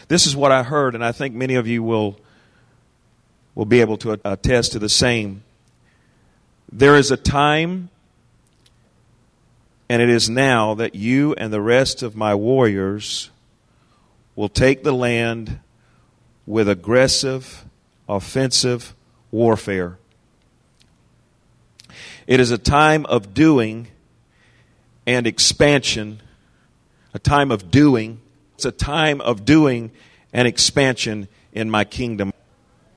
This is what I heard, and I think many of you will be able to attest to the same. There is a time, and it is now, that you and the rest of my warriors will take the land with aggressive, offensive warfare. It is a time of doing and expansion. A time of doing. It's a time of doing and expansion in my kingdom.